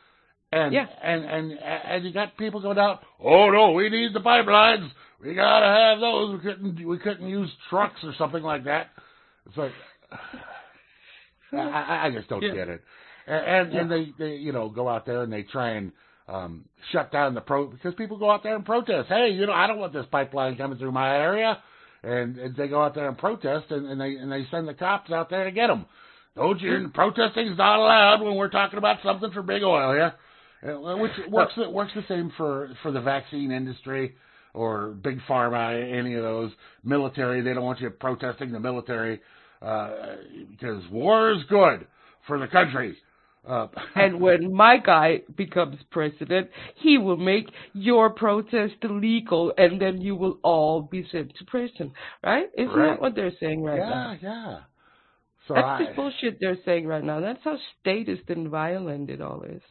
And, Yeah. and, and, and you got people going out, oh no, we need the pipelines. We gotta have those. We couldn't, we couldn't use trucks or something like that. It's like, I, I just don't yeah. get it. And, and, yeah. and they, they, you know, go out there and they try and, um, shut down the pro, because people go out there and protest. Hey, you know, I don't want this pipeline coming through my area. And, and they go out there and protest, and, and they, and they send the cops out there to get them. Don't you, protesting's not allowed when we're talking about something for big oil, yeah? Uh, which works the, works the same for, for the vaccine industry or big pharma, any of those. Military, they don't want you protesting the military uh, because war is good for the country. Uh, and when my guy becomes president, he will make your protest illegal, and then you will all be sent to prison, right? Isn't right. that what they're saying right yeah, now? Yeah, yeah. So That's I, the bullshit they're saying right now. That's how statist and violent it all is.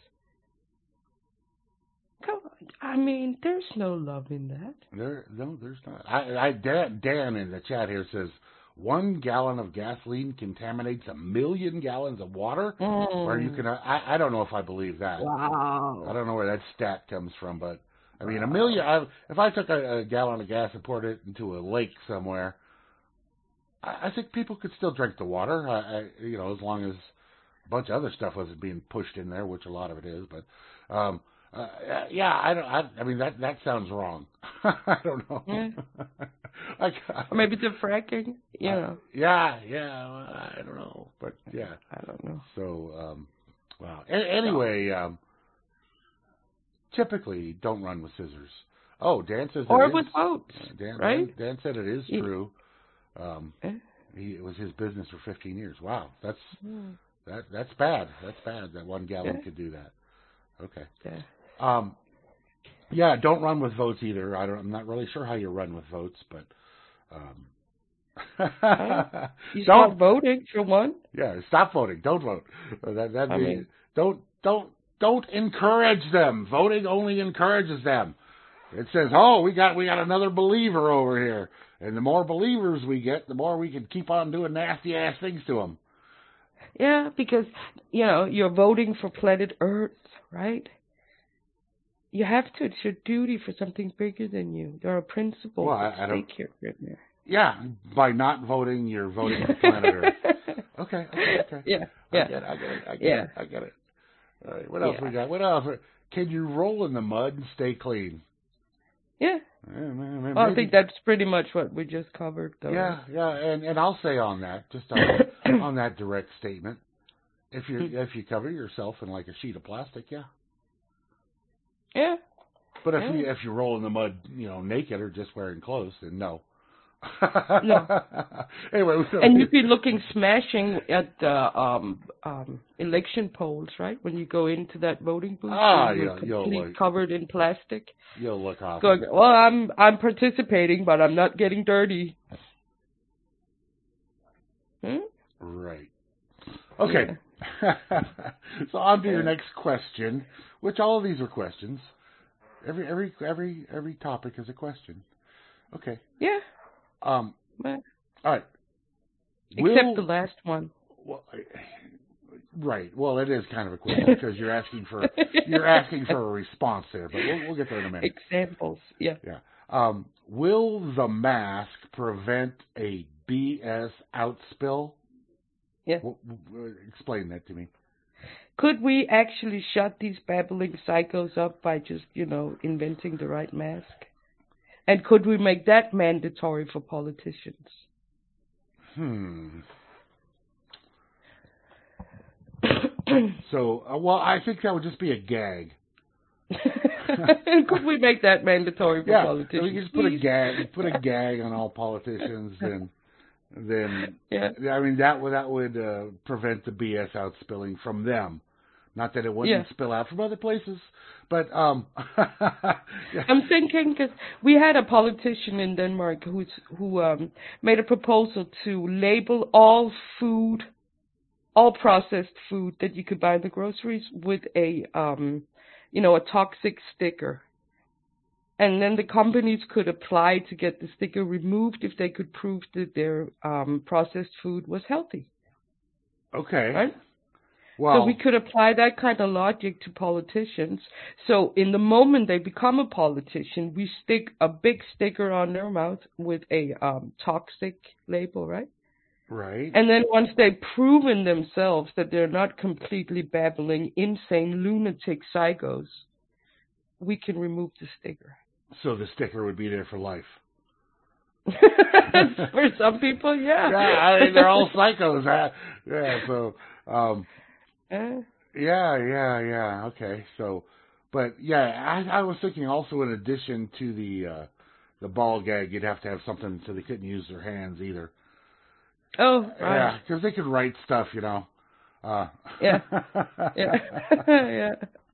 Come on. I mean, there's no love in that. There, no, there's not. I, I, Dan, Dan in the chat here says, one gallon of gasoline contaminates a million gallons of water. Mm. Or you can, I, I don't know if I believe that. Wow. I don't know where that stat comes from, but I mean, wow. a million. I, if I took a, a gallon of gas and poured it into a lake somewhere, I, I think people could still drink the water. I, I, you know, as long as a bunch of other stuff wasn't being pushed in there, which a lot of it is. But um, uh, yeah, I don't. I, I mean, that that sounds wrong. I don't know. Yeah. I, I, or maybe the fracking, you I, know. Yeah, yeah, I don't know, but yeah. I don't know. So, um, wow. A- anyway, um, typically don't run with scissors. Oh, Dan says or it with is. boats, Dan, right? Dan, Dan said it is yeah. true. Um, he, it was his business for fifteen years. Wow, that's mm. that that's bad. That's bad that one gallon yeah. could do that. Okay. Yeah. Um, yeah, don't run with votes either. I don't, I'm not really sure how you run with votes, but um, you start voting for one. Yeah, stop voting. Don't vote. That that I mean, don't don't don't encourage them. Voting only encourages them. It says, "Oh, we got we got another believer over here," and the more believers we get, the more we can keep on doing nasty ass things to them. Yeah, because you know you're voting for planet Earth, right? You have to. It's your duty for something bigger than you. There are principles well, at I, I stake here, isn't there? Yeah, by not voting, you're voting for planet Earth. Okay, okay, okay. Yeah, I yeah. get it, I get it, I get yeah. it, I get it. All right, what else yeah. we got? What else? Can you roll in the mud and stay clean? Yeah. yeah maybe. Well, I think that's pretty much what we just covered, though. Yeah, yeah, and, and I'll say on that, just on, on that direct statement, if you if you cover yourself in like a sheet of plastic, yeah. Yeah. But if yeah. you if you roll in the mud, you know, naked or just wearing clothes, then no. No. Anyway, and you'd be looking smashing at the um, um, election polls, right? When you go into that voting booth, ah, you're yeah, completely you'll look, covered in plastic. You'll look awesome. Going, well, I'm I'm participating, but I'm not getting dirty. Hmm? Right. Okay. Yeah. So on to your next question, which all of these are questions. Every every every every topic is a question. Okay. Yeah. Um. But, all right. Except Will, the last one. Well, right. Well, it is kind of a question because you're asking for you're asking for a response there, but we'll, we'll get there in a minute. Examples. Yeah. Yeah. Um. Will the mask prevent a B S outspill? Yeah. W- w- explain that to me. Could we actually shut these babbling psychos up by just, you know, inventing the right mask? And could we make that mandatory for politicians? Hmm. So, uh, well, I think that would just be a gag. Could we make that mandatory for yeah, politicians? we just put a gag, put a gag on all politicians, and then yeah. I mean that would that would uh, prevent the B S outspilling from them. Not that it wouldn't yeah. spill out from other places, but um. yeah. I'm thinking because we had a politician in Denmark who's who um, made a proposal to label all food, all processed food that you could buy in the groceries with a um, you know, a toxic sticker. And then the companies could apply to get the sticker removed if they could prove that their um, processed food was healthy. Okay. Right? Well, so we could apply that kind of logic to politicians. So in the moment they become a politician, we stick a big sticker on their mouth with a um, toxic label, right? right. And then once they've proven themselves that they're not completely babbling, insane, lunatic psychos, we can remove the sticker. So the sticker would be there for life. For some people, yeah. Yeah, I mean, they're all psychos. Huh? Yeah, so, um, Uh, yeah, yeah, yeah, okay. So, but yeah, I, I was thinking also in addition to the, uh, the ball gag, you'd have to have something so they couldn't use their hands either. oh, right. Yeah, because they could write stuff, you know. Uh, Yeah. Yeah. Yeah.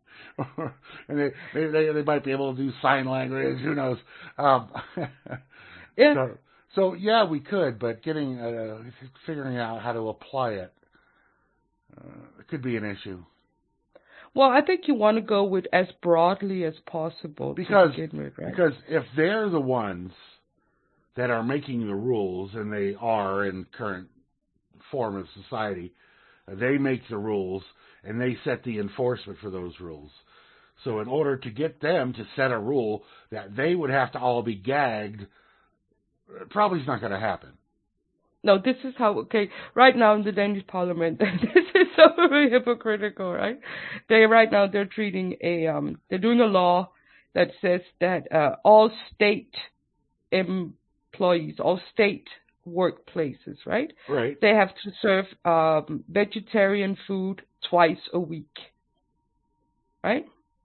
and they, they they they might be able to do sign language. Who knows? Um, Yeah. so, so yeah, we could, but getting uh, figuring out how to apply it uh, could be an issue. Well, I think you want to go with as broadly as possible Because to begin with, right? because if they're the ones that are making the rules, and they are in current form of society, they make the rules and they set the enforcement for those rules. So in order to get them to set a rule that they would have to all be gagged, probably is not going to happen. No, this is how, okay, right now in the Danish parliament, this is so very hypocritical, right? They, right now, they're treating a, um, they're doing a law that says that uh, all state employees, all state workplaces, right? Right. They have to serve um, vegetarian food twice a week, right?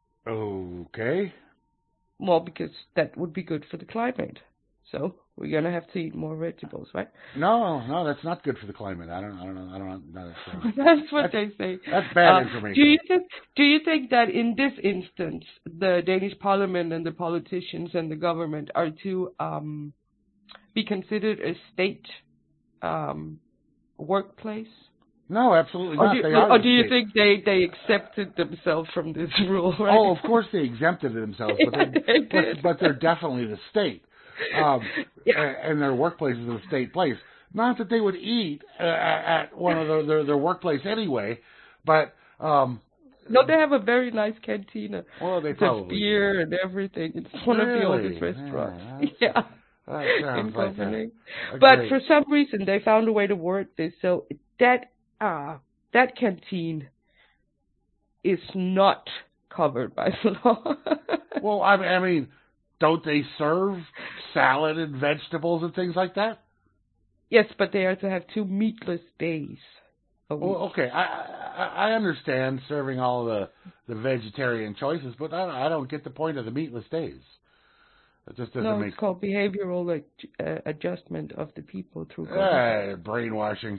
Okay. Well, because that would be good for the climate. So we're gonna have to eat more vegetables, right? No, no, that's not good for the climate. I don't, I don't know, I don't know. That's, That's what that's, they say. That's bad Uh, information. do you think? Do you think that in this instance, the Danish Parliament and the politicians and the government are to um, be considered a state um, workplace? No, absolutely Or not. do, They or, are or the do you state. think they, they accepted themselves from this rule? Right? Oh, of course they exempted themselves, but Yeah, they're, they but, did. but they're definitely the state. Um, Yeah. and, and their workplace is a state place. Not that they would eat uh, at one of their, their, their workplace anyway, but um, No, they have a very nice cantina. well, they There's probably beer do. and everything. It's one Really? of the oldest restaurants. Yeah, Yeah. That In sounds like a, Copenhagen. a But great. for some reason, they found a way to word this so that uh, that canteen is not covered by the law. Well, I mean, I mean, don't they serve salad and vegetables and things like that? Yes, but they are to have two meatless days a week. Well, okay, I, I I understand serving all the the vegetarian choices, but I, I don't get the point of the meatless days. It just doesn't no, make it's called behavioral like, uh, adjustment of the people through. eh, brainwashing.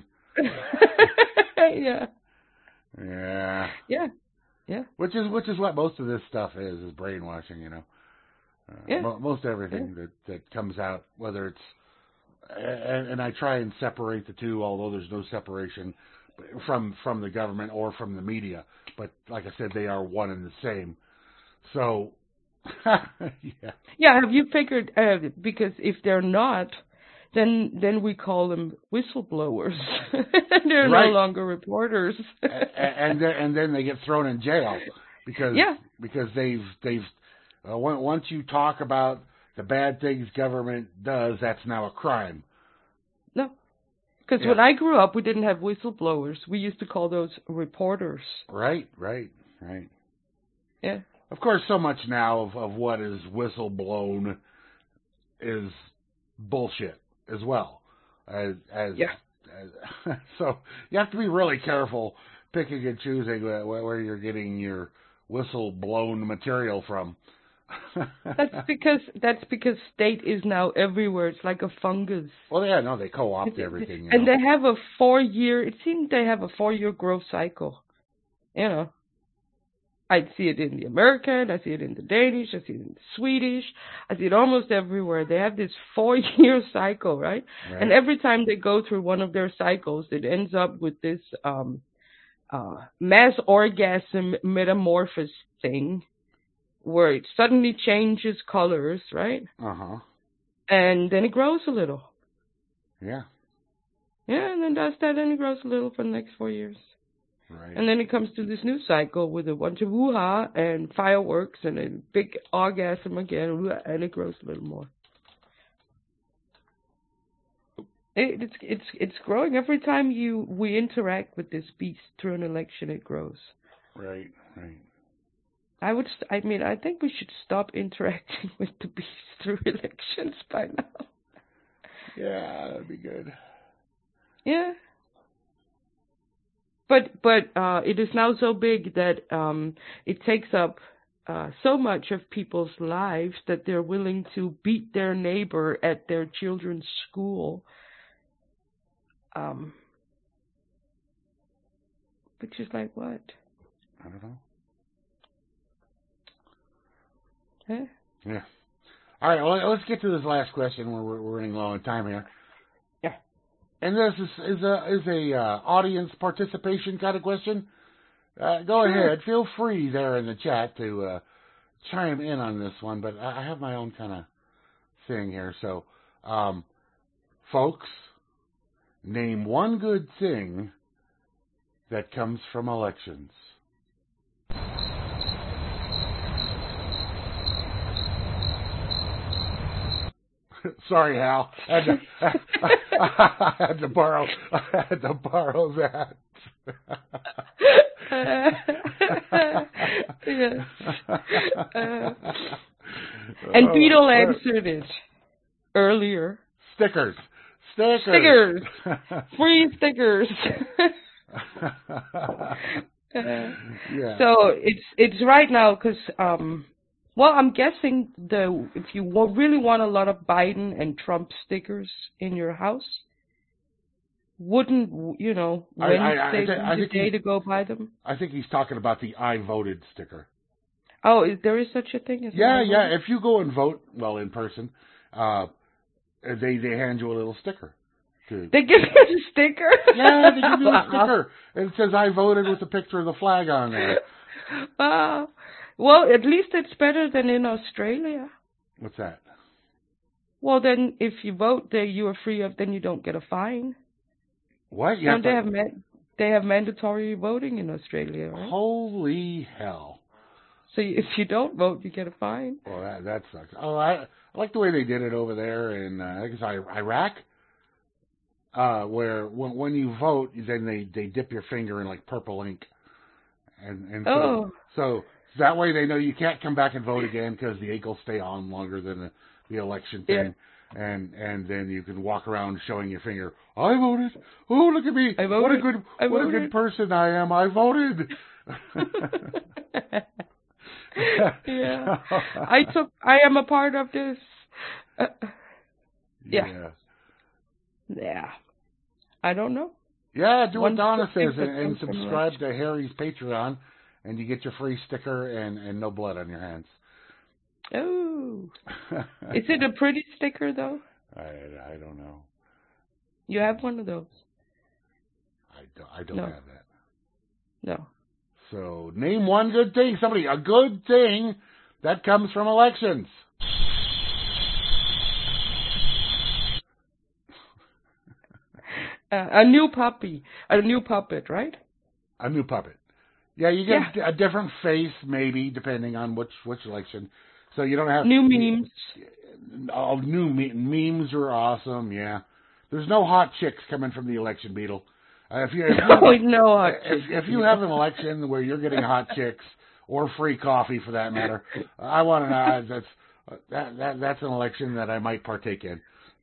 Yeah. Yeah. Yeah. Yeah. Which is which is what most of this stuff is is brainwashing, you know. Uh, Yeah. mo- most everything Yeah. that that comes out, whether it's and, and I try and separate the two, although there's no separation from from the government or from the media. But like I said, they are one and the same. So, yeah. Yeah, have you figured, uh, because if they're not, then then we call them whistleblowers. They're Right. no longer reporters. and and then, and then they get thrown in jail because Yeah. because they've they've uh, once you talk about the bad things government does, that's now a crime. No. Because Yeah. when I grew up, we didn't have whistleblowers. We used to call those reporters. Right, right, right. Yeah. Of course, so much now of, of what is whistleblown is bullshit as well. As, as, Yeah. as so you have to be really careful picking and choosing where, where you're getting your whistle-blown material from. That's because that's because state is now everywhere. It's like a fungus. Well, yeah, no, they co-opt everything. You And know. they have a four-year. It seems they have a four-year growth cycle. You know, I see it in the American. I see it in the Danish. I see it in the Swedish. I see it almost everywhere. They have this four-year cycle, right? Right. And every time they go through one of their cycles, it ends up with this um, uh, mass orgasm metamorphosis thing, where it suddenly changes colors, right? Uh-huh. And then it grows a little. Yeah. Yeah, and then does that, and it grows a little for the next four years. Right. And then it comes to this new cycle with a bunch of woo-ha and fireworks and a big orgasm again, and it grows a little more. It, it's it's it's growing every time you we interact with this beast through an election. It grows. Right. Right. I would. St- I mean, I think we should stop interacting with the beast through elections by now. Yeah, that'd be good. Yeah. But but uh, it is now so big that um, it takes up uh, so much of people's lives that they're willing to beat their neighbor at their children's school. Um, which is like what? I don't know. Huh? Yeah. All right, well, let's get to this last question. We're, we're running low on time here. Yeah. And this is, is a, is a uh, audience participation kind of question. Uh, go Sure. ahead. Feel free there in the chat to uh, chime in on this one, but I have my own kind of thing here. So, um, folks, name one good thing that comes from elections. Sorry, Hal. I had, to, I had to borrow. I had to borrow that. Yes. Uh, and Beetle answered it earlier. Stickers. Stickers. Stickers. Free stickers. uh, yeah. So it's it's right now because um. Well, I'm guessing the if you wa- really want a lot of Biden and Trump stickers in your house, wouldn't you know I- Wednesday I- I thi- I be the think day he- to go buy them? I think he's talking about the I voted sticker. Oh, is, there is such a thing as an Yeah, I yeah. voted? If you go and vote, well, in person, uh, they they hand you a little sticker. To, They give you a sticker. yeah, they give you a sticker. And it says I voted with a picture of the flag on there. Wow. Well, at least it's better than in Australia. What's that? Well, then if you vote, there you are free of. Then you don't get a fine. What? You Don't they to- have man- they have mandatory voting in Australia, right? Holy hell! So you, if you don't vote, you get a fine. Well, that that sucks. Oh, I, I like the way they did it over there in uh, I guess I, Iraq, uh, where when when you vote, then they they dip your finger in like purple ink, and and so Oh. so that way they know you can't come back and vote again because the ink will stay on longer than the, the election thing. Yeah. And and then you can walk around showing your finger. I voted. Oh, look at me! I What a voted. good I what a voted. good person I am. I voted. Yeah. I took. I am a part of this. Uh, yeah. yeah. Yeah. I don't know. Yeah, do what One Donna stick says that and, and comes from subscribe election. to Harry's Patreon, and you get your free sticker and, and no blood on your hands. Oh. Is it a pretty sticker though? I, I don't know. You have one of those? I don't, I don't No. have that. No. So name one good thing. Somebody, a good thing that comes from elections. Uh, a new puppy. A new puppet, right? A new puppet. Yeah, you get Yeah. a different face, maybe, depending on which which election. So you don't have New memes. Oh, new me- memes are awesome. Yeah, there's no hot chicks coming from the election, Beetle. Uh, if you if No, you, no hot if, chicks. if you have an election where you're getting hot chicks or free coffee for that matter, I want to know that's that, that that's an election that I might partake in.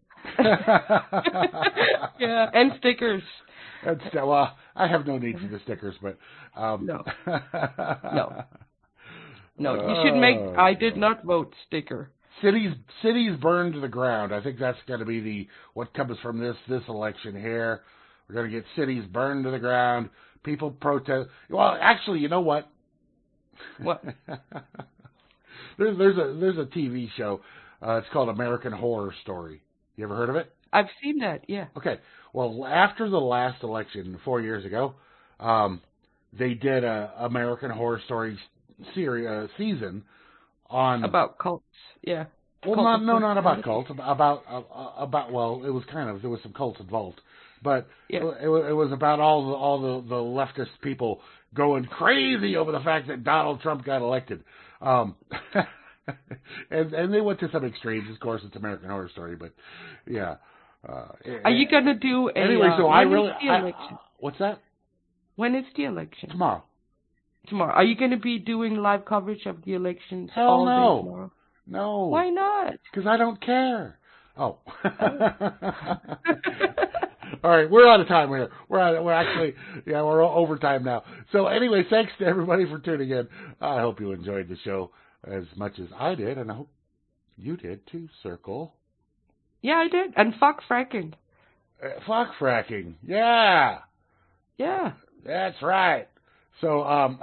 Yeah, and stickers. That's, well, I have no need for the stickers, but um, No. No. No, you should make Oh, I did not vote sticker. Cities cities burned to the ground. I think that's going to be the what comes from this this election here. We're going to get cities burned to the ground. People protest. Well, actually, you know what? What? there's there's a there's a T V show. Uh, it's called American Horror Story. You ever heard of it? I've seen that, yeah. Okay. Well, after the last election four years ago, um, they did a American Horror Story series uh, season on About cults, yeah. well, Cult not of no, not about personality. cults, about uh, about well, it was kind of there was some cults involved, But Yeah. it, it was about all the, all the, the leftist people going crazy over the fact that Donald Trump got elected. Um, and, and they went to some extremes. Of course, it's American Horror Story, but yeah. Uh, Are you going to do a... Anyway, so uh, I when really... is the I, election? what's that? When is the election? Tomorrow. Tomorrow. Are you going to be doing live coverage of the elections Hell all no. day tomorrow? No. Why not? Because I don't care. Oh. Oh. All right, we're out of time here. We're out, we're actually, yeah, we're overtime now. So anyway, thanks to everybody for tuning in. I hope you enjoyed the show as much as I did, and I hope you did too, Circle. Yeah, I did. And fuck fracking. Uh, fuck fracking. Yeah. Yeah. That's right. So, um,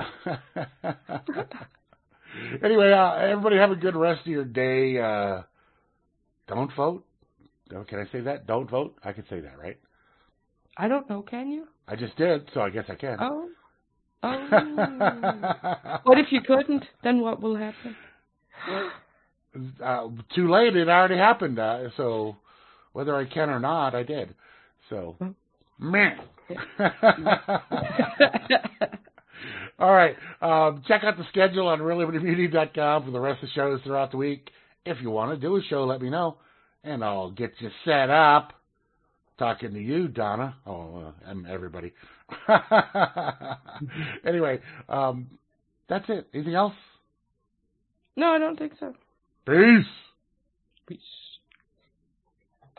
anyway, uh, everybody have a good rest of your day. Uh, don't vote. Oh, can I say that? Don't vote? I can say that, right? I don't know, can you? I just did, so I guess I can. Oh. Oh. What if you couldn't? Then what will happen? Uh, too late. It already happened. Uh, so whether I can or not, I did. So, well, meh. All right. Um, check out the schedule on real liberty media dot com for the rest of the shows throughout the week. If you want to do a show, let me know, and I'll get you set up. Talking to you, Donna. Oh, uh, and everybody. Anyway, um, that's it. Anything else? No, I don't think so. Peace. Peace.